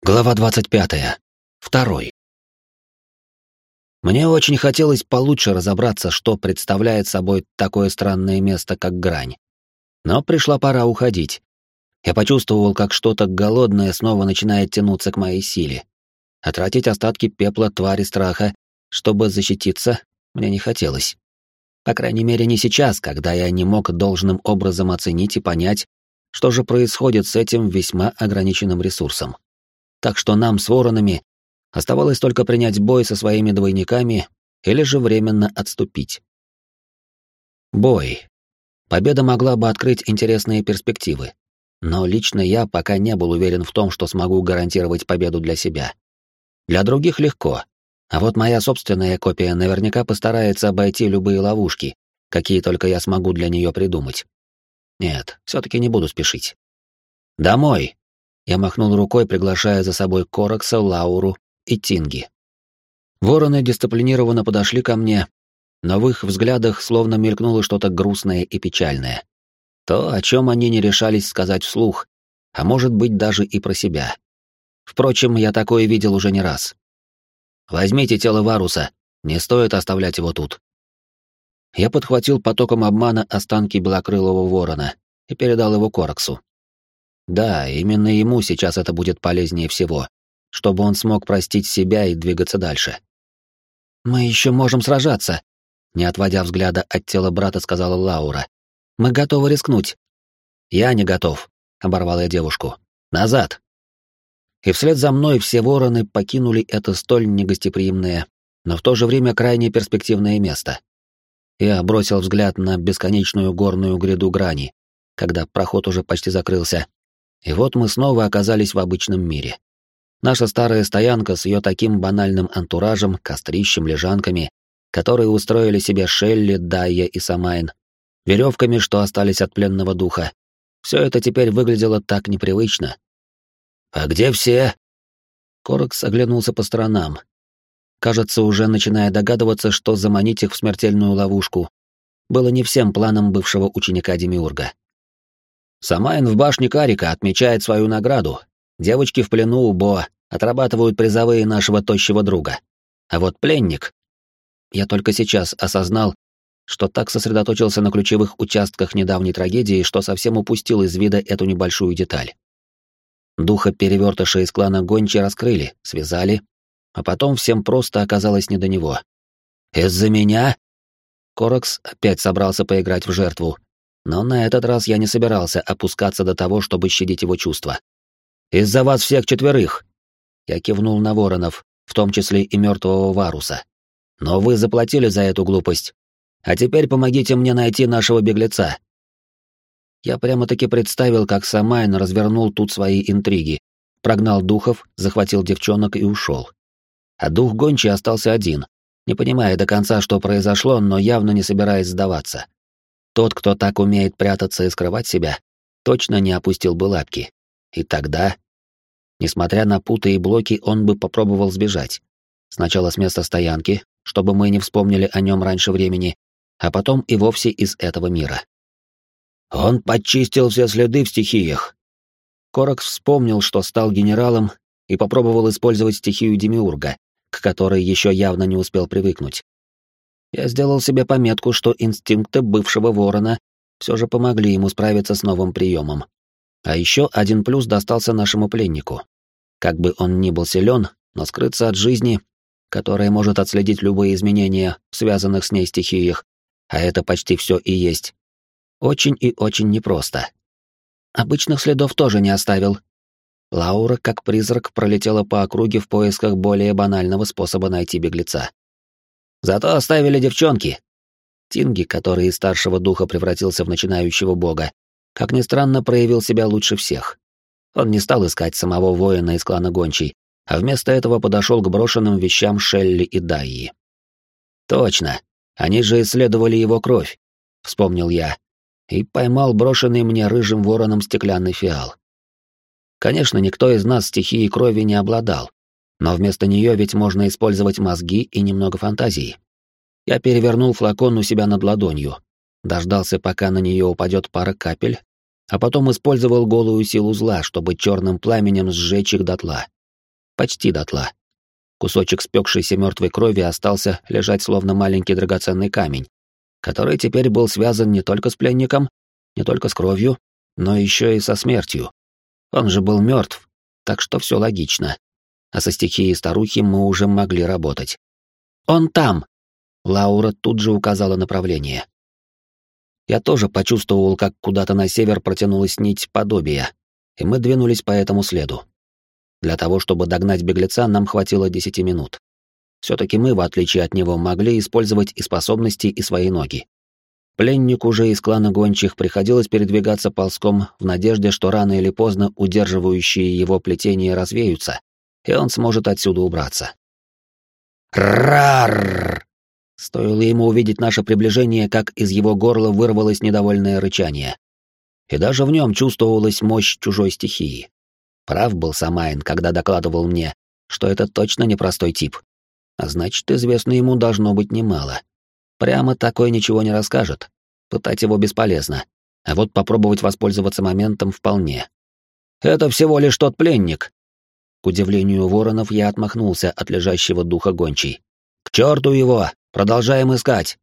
Глава 25. Второй. Мне очень хотелось получше разобраться, что представляет собой такое странное место, как грань. Но пришла пора уходить. Я почувствовал, как что-то голодное снова начинает тянуться к моей силе. А тратить остатки пепла твари страха, чтобы защититься, мне не хотелось. По крайней мере, не сейчас, когда я не мог должным образом оценить и понять, что же происходит с этим весьма ограниченным ресурсом. Так что нам с воронами оставалось только принять бой со своими двойниками или же временно отступить. Бой. Победа могла бы открыть интересные перспективы, но лично я пока не был уверен в том, что смогу гарантировать победу для себя. Для других легко, а вот моя собственная копия наверняка постарается обойти любые ловушки, какие только я смогу для нее придумать. Нет, все-таки не буду спешить. Домой! Я махнул рукой, приглашая за собой Коракса, Лауру и Тинги. Вороны дисциплинированно подошли ко мне, но в их взглядах словно мелькнуло что-то грустное и печальное. То, о чем они не решались сказать вслух, а может быть даже и про себя. Впрочем, я такое видел уже не раз. «Возьмите тело Варуса, не стоит оставлять его тут». Я подхватил потоком обмана останки белокрылого ворона и передал его Кораксу. Да, именно ему сейчас это будет полезнее всего, чтобы он смог простить себя и двигаться дальше. «Мы еще можем сражаться», — не отводя взгляда от тела брата, сказала Лаура. «Мы готовы рискнуть». «Я не готов», — оборвал я девушку. «Назад!» И вслед за мной все вороны покинули это столь негостеприимное, но в то же время крайне перспективное место. Я бросил взгляд на бесконечную горную гряду грани, когда проход уже почти закрылся. И вот мы снова оказались в обычном мире. Наша старая стоянка с ее таким банальным антуражем, кострищем, лежанками, которые устроили себе Шелли, Дайя и Самайн, веревками, что остались от пленного духа. Все это теперь выглядело так непривычно. «А где все?» Коракс оглянулся по сторонам. Кажется, уже начиная догадываться, что заманить их в смертельную ловушку было не всем планом бывшего ученика Демиурга. Самайн в башне Карика отмечает свою награду. Девочки в плену у Бо отрабатывают призовые нашего тощего друга. А вот пленник... Я только сейчас осознал, что так сосредоточился на ключевых участках недавней трагедии, что совсем упустил из вида эту небольшую деталь. Духа перевертыша из клана Гончи раскрыли, связали, а потом всем просто оказалось не до него. «Из-за меня?» Коракс опять собрался поиграть в жертву, но на этот раз я не собирался опускаться до того, чтобы щадить его чувства. «Из-за вас всех четверых!» Я кивнул на воронов, в том числе и мертвого Варуса. «Но вы заплатили за эту глупость. А теперь помогите мне найти нашего беглеца». Я прямо-таки представил, как Самайн развернул тут свои интриги, прогнал духов, захватил девчонок и ушел. А дух гончий остался один, не понимая до конца, что произошло, но явно не собираясь сдаваться. Тот, кто так умеет прятаться и скрывать себя, точно не опустил бы лапки. И тогда, несмотря на путы и блоки, он бы попробовал сбежать. Сначала с места стоянки, чтобы мы не вспомнили о нем раньше времени, а потом и вовсе из этого мира. Он подчистил все следы в стихиях. Коракс вспомнил, что стал генералом, и попробовал использовать стихию Демиурга, к которой еще явно не успел привыкнуть. Я сделал себе пометку, что инстинкты бывшего ворона все же помогли ему справиться с новым приемом. А еще один плюс достался нашему пленнику. Как бы он ни был силен, но скрыться от жизни, которая может отследить любые изменения в связанных с ней стихиях, а это почти все и есть, очень и очень непросто. Обычных следов тоже не оставил. Лаура, как призрак, пролетела по округе в поисках более банального способа найти беглеца. Зато оставили девчонки. Тинги, который из старшего духа превратился в начинающего бога, как ни странно, проявил себя лучше всех. Он не стал искать самого воина из клана Гончий, а вместо этого подошел к брошенным вещам Шелли и Дайи. «Точно, они же исследовали его кровь», — вспомнил я, и поймал брошенный мне рыжим вороном стеклянный фиал. Конечно, никто из нас стихией крови не обладал, но вместо нее ведь можно использовать мозги и немного фантазии. Я перевернул флакон у себя над ладонью, дождался, пока на нее упадет пара капель, а потом использовал голую силу зла, чтобы черным пламенем сжечь их дотла. Почти дотла. Кусочек спекшейся мертвой крови остался лежать словно маленький драгоценный камень, который теперь был связан не только с пленником, не только с кровью, но еще и со смертью. Он же был мертв, так что все логично. А со стихией старухи мы уже могли работать. «Он там!» Лаура тут же указала направление. Я тоже почувствовал, как куда-то на север протянулась нить подобия, и мы двинулись по этому следу. Для того, чтобы догнать беглеца, нам хватило 10 минут. Все-таки мы, в отличие от него, могли использовать и способности, и свои ноги. Пленнику же из клана гончих приходилось передвигаться ползком в надежде, что рано или поздно удерживающие его плетения развеются, и он сможет отсюда убраться. «Рарррр!» Стоило ему увидеть наше приближение, как из его горла вырвалось недовольное рычание. И даже в нем чувствовалась мощь чужой стихии. Прав был Самайн, когда докладывал мне, что это точно непростой тип. А значит, известно ему должно быть немало. Прямо такой ничего не расскажет. Пытать его бесполезно. А вот попробовать воспользоваться моментом вполне. «Это всего лишь тот пленник!» К удивлению воронов, я отмахнулся от лежащего духа гончей. «К черту его! Продолжаем искать!»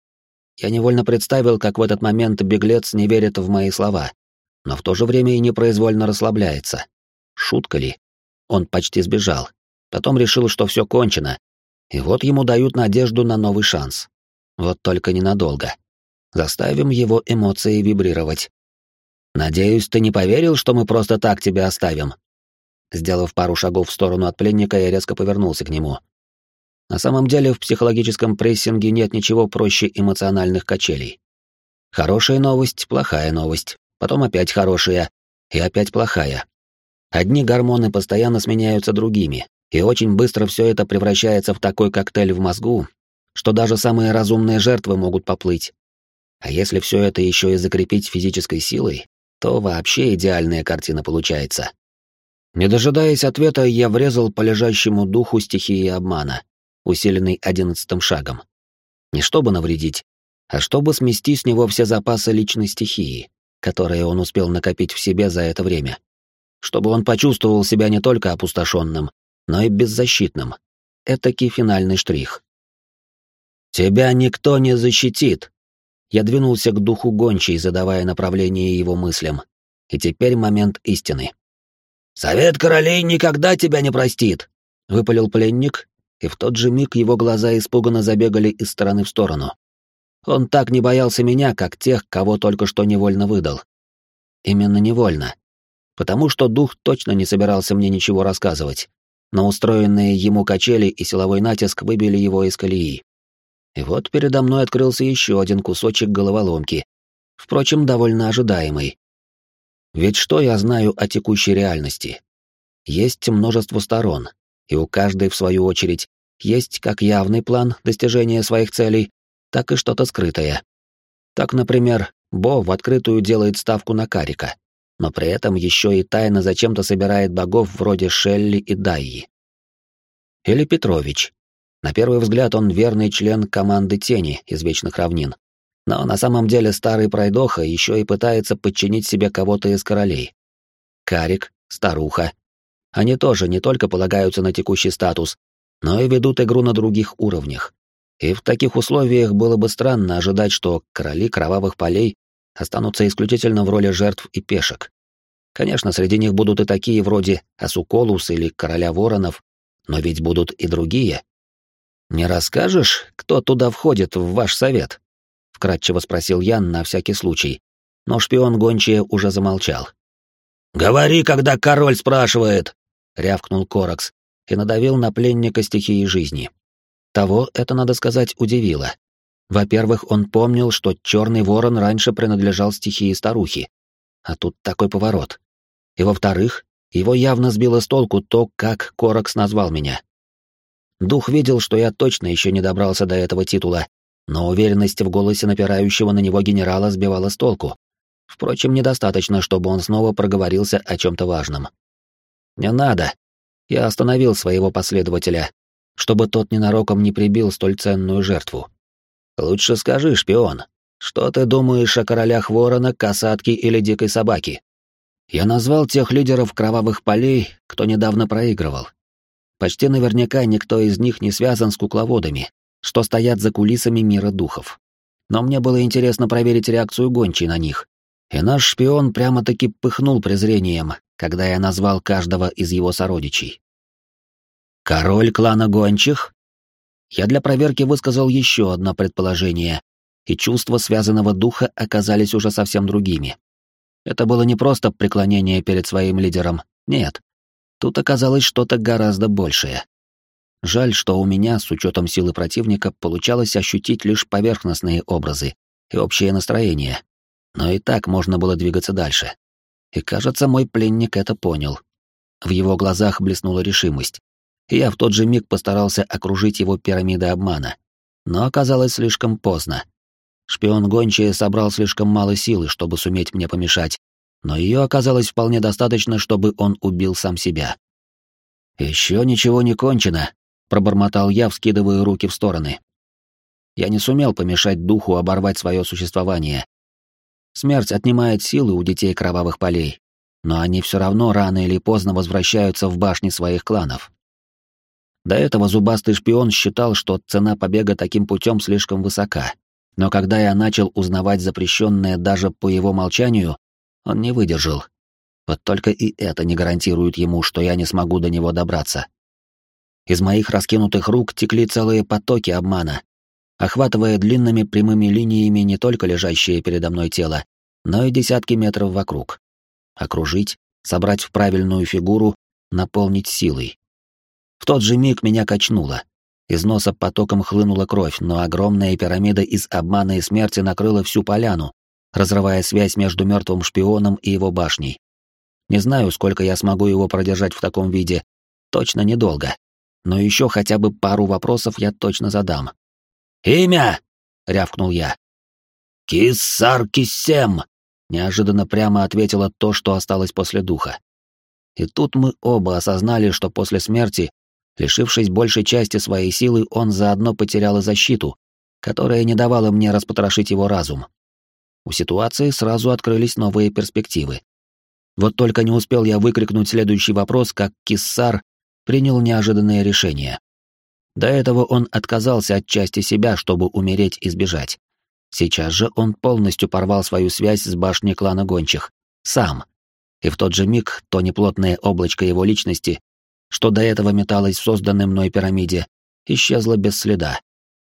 Я невольно представил, как в этот момент беглец не верит в мои слова, но в то же время и непроизвольно расслабляется. Шутка ли? Он почти сбежал. Потом решил, что все кончено. И вот ему дают надежду на новый шанс. Вот только ненадолго. Заставим его эмоции вибрировать. «Надеюсь, ты не поверил, что мы просто так тебя оставим?» Сделав пару шагов в сторону от пленника, я резко повернулся к нему. На самом деле, в психологическом прессинге нет ничего проще эмоциональных качелей. Хорошая новость, плохая новость, потом опять хорошая и опять плохая. Одни гормоны постоянно сменяются другими, и очень быстро все это превращается в такой коктейль в мозгу, что даже самые разумные жертвы могут поплыть. А если все это еще и закрепить физической силой, то вообще идеальная картина получается. Не дожидаясь ответа, я врезал по лежащему духу стихии обмана, усиленный 11-м шагом. Не чтобы навредить, а чтобы смести с него все запасы личной стихии, которые он успел накопить в себе за это время. Чтобы он почувствовал себя не только опустошенным, но и беззащитным. Этакий финальный штрих. «Тебя никто не защитит!» Я двинулся к духу гончей, задавая направление его мыслям. И теперь момент истины. «Совет королей никогда тебя не простит!» — выпалил пленник, и в тот же миг его глаза испуганно забегали из стороны в сторону. Он так не боялся меня, как тех, кого только что невольно выдал. Именно невольно. Потому что дух точно не собирался мне ничего рассказывать, но устроенные ему качели и силовой натиск выбили его из колеи. И вот передо мной открылся еще один кусочек головоломки, впрочем, довольно ожидаемый. Ведь что я знаю о текущей реальности? Есть множество сторон, и у каждой, в свою очередь, есть как явный план достижения своих целей, так и что-то скрытое. Так, например, Бо в открытую делает ставку на Карика, но при этом еще и тайно зачем-то собирает богов вроде Шелли и Дайи. Или Петрович. На первый взгляд он верный член команды Тени из Вечных Равнин, но на самом деле старый пройдоха еще и пытается подчинить себе кого-то из королей. Карик, старуха. Они тоже не только полагаются на текущий статус, но и ведут игру на других уровнях. И в таких условиях было бы странно ожидать, что короли кровавых полей останутся исключительно в роли жертв и пешек. Конечно, среди них будут и такие вроде Асуколус или Короля Воронов, но ведь будут и другие. «Не расскажешь, кто туда входит в ваш совет?» — вкратчиво спросил Ян на всякий случай, но шпион гончая уже замолчал. «Говори, когда король спрашивает!» — рявкнул Коракс и надавил на пленника стихии жизни. Того это, надо сказать, удивило. Во-первых, он помнил, что черный ворон раньше принадлежал стихии старухи, а тут такой поворот. И во-вторых, его явно сбило с толку то, как Коракс назвал меня. Дух видел, что я точно еще не добрался до этого титула, но уверенность в голосе напирающего на него генерала сбивала с толку. Впрочем, недостаточно, чтобы он снова проговорился о чем-то важном. «Не надо!» Я остановил своего последователя, чтобы тот ненароком не прибил столь ценную жертву. «Лучше скажи, шпион, что ты думаешь о королях ворона, касатки или дикой собаки?» Я назвал тех лидеров кровавых полей, кто недавно проигрывал. Почти наверняка никто из них не связан с кукловодами, что стоят за кулисами мира духов. Но мне было интересно проверить реакцию гончей на них. И наш шпион прямо-таки пыхнул презрением, когда я назвал каждого из его сородичей. «Король клана гончих?» Я для проверки высказал еще одно предположение, и чувства связанного духа оказались уже совсем другими. Это было не просто преклонение перед своим лидером, нет. Тут оказалось что-то гораздо большее. Жаль, что у меня, с учетом силы противника, получалось ощутить лишь поверхностные образы и общее настроение. Но и так можно было двигаться дальше. И, кажется, мой пленник это понял. В его глазах блеснула решимость. И я в тот же миг постарался окружить его пирамидой обмана. Но оказалось слишком поздно. Шпион гончий собрал слишком мало силы, чтобы суметь мне помешать, но ее оказалось вполне достаточно, чтобы он убил сам себя. «Еще ничего не кончено», — пробормотал я, вскидывая руки в стороны. Я не сумел помешать духу оборвать свое существование. Смерть отнимает силы у детей кровавых полей, но они все равно рано или поздно возвращаются в башни своих кланов. До этого зубастый шпион считал, что цена побега таким путем слишком высока. Но когда я начал узнавать запрещенное даже по его молчанию, он не выдержал. Вот только и это не гарантирует ему, что я не смогу до него добраться. Из моих раскинутых рук текли целые потоки обмана, охватывая длинными прямыми линиями не только лежащее передо мной тело, но и десятки метров вокруг. Окружить, собрать в правильную фигуру, наполнить силой. В тот же миг меня качнуло. Из носа потоком хлынула кровь, но огромная пирамида из обмана и смерти накрыла всю поляну, разрывая связь между мертвым шпионом и его башней. Не знаю, сколько я смогу его продержать в таком виде, точно недолго. Но еще хотя бы пару вопросов я точно задам. «Имя!» — рявкнул я. «Киссар-Киссем!» — неожиданно прямо ответило то, что осталось после духа. И тут мы оба осознали, что после смерти, лишившись большей части своей силы, он заодно потерял и защиту, которая не давала мне распотрошить его разум. У ситуации сразу открылись новые перспективы. Вот только не успел я выкрикнуть следующий вопрос, как Киссар принял неожиданное решение. До этого он отказался от части себя, чтобы умереть и сбежать. Сейчас же он полностью порвал свою связь с башней клана гончих. Сам. И в тот же миг то неплотное облачко его личности, что до этого металось в созданной мной пирамиде, исчезло без следа.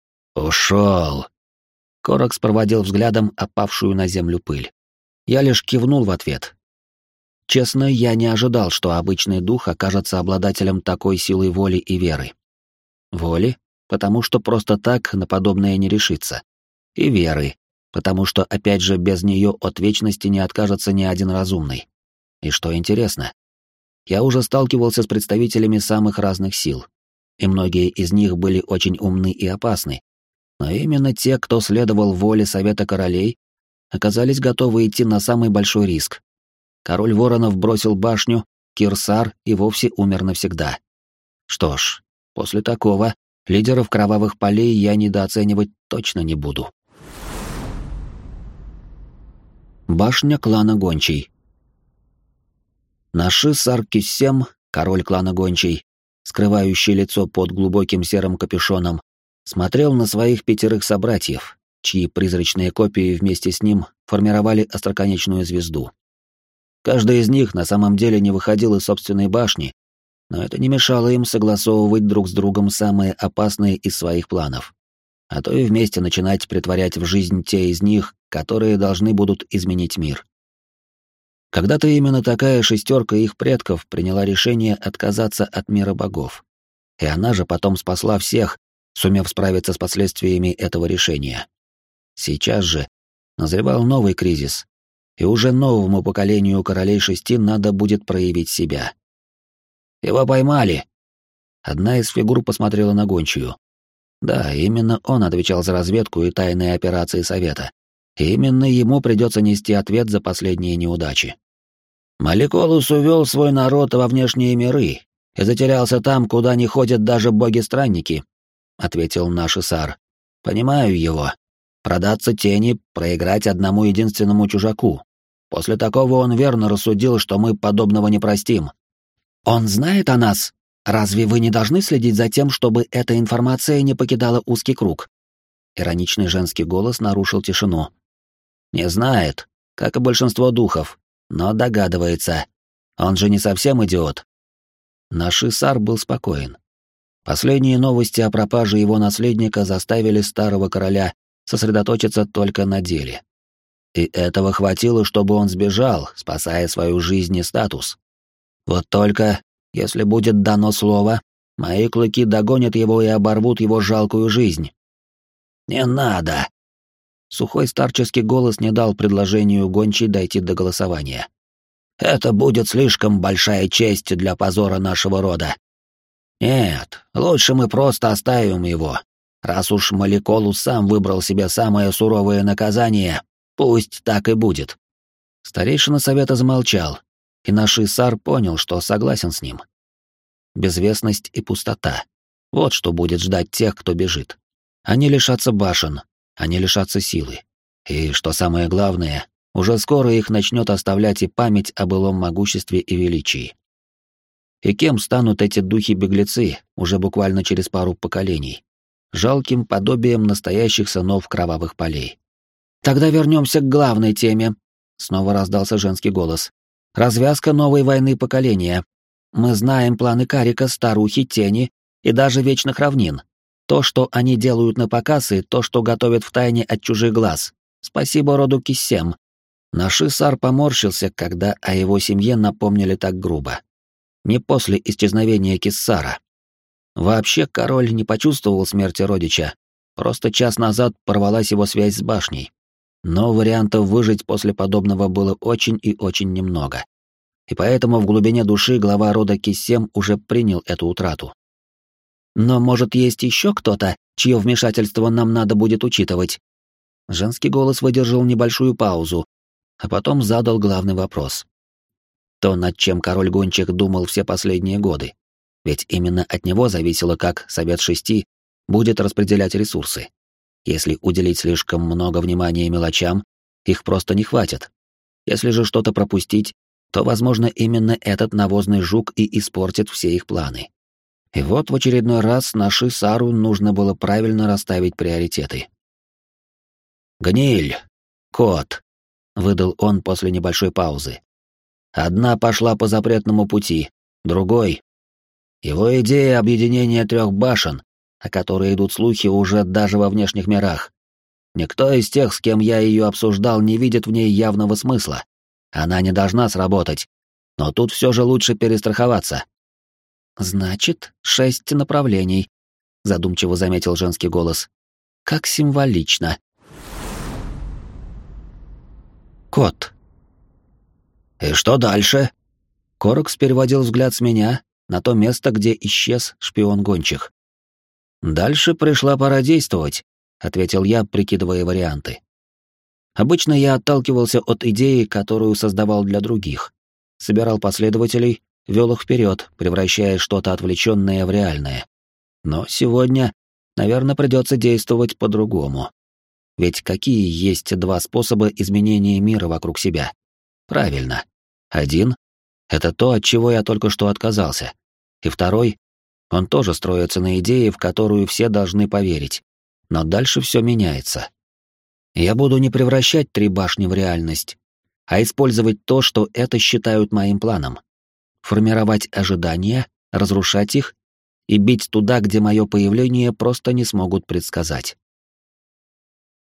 «Ушел!» Коракс проводил взглядом опавшую на землю пыль. Я лишь кивнул в ответ. Честно, я не ожидал, что обычный дух окажется обладателем такой силы воли и веры. Воли, потому что просто так на подобное не решится. И веры, потому что, опять же, без нее от вечности не откажется ни один разумный. И что интересно, я уже сталкивался с представителями самых разных сил, и многие из них были очень умны и опасны, но именно те, кто следовал воле Совета Королей, оказались готовы идти на самый большой риск. Король Воронов бросил башню, Кирсар и вовсе умер навсегда. Что ж, после такого лидеров кровавых полей я недооценивать точно не буду. Башня клана Гончий. Наши Сар-Киссем, король клана Гончий, скрывающий лицо под глубоким серым капюшоном, смотрел на своих 5 собратьев, чьи призрачные копии вместе с ним формировали остроконечную звезду. Каждый из них на самом деле не выходил из собственной башни, но это не мешало им согласовывать друг с другом самые опасные из своих планов, а то и вместе начинать претворять в жизнь те из них, которые должны будут изменить мир. Когда-то именно такая 6 их предков приняла решение отказаться от мира богов, и она же потом спасла всех, сумев справиться с последствиями этого решения. Сейчас же назревал новый кризис, и уже новому поколению королей 6 надо будет проявить себя. «Его поймали!» Одна из фигур посмотрела на гончую. Да, именно он отвечал за разведку и тайные операции Совета. И именно ему придется нести ответ за последние неудачи. Маликолус увел свой народ во внешние миры и затерялся там, куда не ходят даже боги-странники, — ответил наш Исар. «Понимаю его. Продаться тени, проиграть одному единственному чужаку. После такого он верно рассудил, что мы подобного не простим». «Он знает о нас?» Разве вы не должны следить за тем, чтобы эта информация не покидала узкий круг? Ироничный женский голос нарушил тишину. Не знает, как и большинство духов, но догадывается. Он же не совсем идиот. Нашисар был спокоен. Последние новости о пропаже его наследника заставили старого короля сосредоточиться только на деле. И этого хватило, чтобы он сбежал, спасая свою жизнь и статус. Вот только, если будет дано слово, мои клыки догонят его и оборвут его жалкую жизнь. «Не надо!» Сухой старческий голос не дал предложению гончей дойти до голосования. «Это будет слишком большая честь для позора нашего рода. Нет, лучше мы просто оставим его. Раз уж Маликолу сам выбрал себе самое суровое наказание, пусть так и будет». Старейшина совета замолчал, и Нашисар понял, что согласен с ним. Безвестность и пустота — вот что будет ждать тех, кто бежит. Они лишатся башен, они лишатся силы. И, что самое главное, уже скоро их начнет оставлять и память о былом могуществе и величии. И кем станут эти духи-беглецы уже буквально через пару поколений? Жалким подобием настоящих сынов кровавых полей. «Тогда вернемся к главной теме», — снова раздался женский голос. «Развязка новой войны поколения. Мы знаем планы Карика, Старухи, Тени и даже Вечных Равнин. То, что они делают на показ, и то, что готовят втайне от чужих глаз. Спасибо роду Киссем». Нашисар поморщился, когда о его семье напомнили так грубо. Не после исчезновения Киссара. Вообще король не почувствовал смерти родича, просто час назад порвалась его связь с башней. Но вариантов выжить после подобного было очень и очень немного. И поэтому в глубине души глава рода Киссем уже принял эту утрату. «Но, может, есть еще кто-то, чье вмешательство нам надо будет учитывать?» Женский голос выдержал небольшую паузу, а потом задал главный вопрос. То, над чем король гончих думал все последние годы. Ведь именно от него зависело, как Совет Шести будет распределять ресурсы. Если уделить слишком много внимания мелочам, их просто не хватит. Если же что-то пропустить, то, возможно, именно этот навозный жук и испортит все их планы. И вот в очередной раз Нашисару нужно было правильно расставить приоритеты. «Гниль! Кот!» — выдал он после небольшой паузы. «Одна пошла по запретному пути, другой. Его идея объединения 3 башен, о которой идут слухи уже даже во внешних мирах. Никто из тех, с кем я ее обсуждал, не видит в ней явного смысла. Она не должна сработать, но тут все же лучше перестраховаться». «Значит, 6 направлений», — задумчиво заметил женский голос. «Как символично». Кот. «И что дальше?» Корокс переводил взгляд с меня на то место, где исчез шпион гончих. «Дальше пришла пора действовать», — ответил я, прикидывая варианты. Обычно я отталкивался от идеи, которую создавал для других. Собирал последователей, вел их вперед, превращая что-то отвлеченное в реальное. Но сегодня, наверное, придется действовать по-другому. Ведь какие есть 2 способа изменения мира вокруг себя? Правильно. Один — это то, от чего я только что отказался. И второй — он тоже строится на идее, в которую все должны поверить. Но дальше все меняется. Я буду не превращать 3 башни в реальность, а использовать то, что это считают моим планом. Формировать ожидания, разрушать их и бить туда, где мое появление просто не смогут предсказать.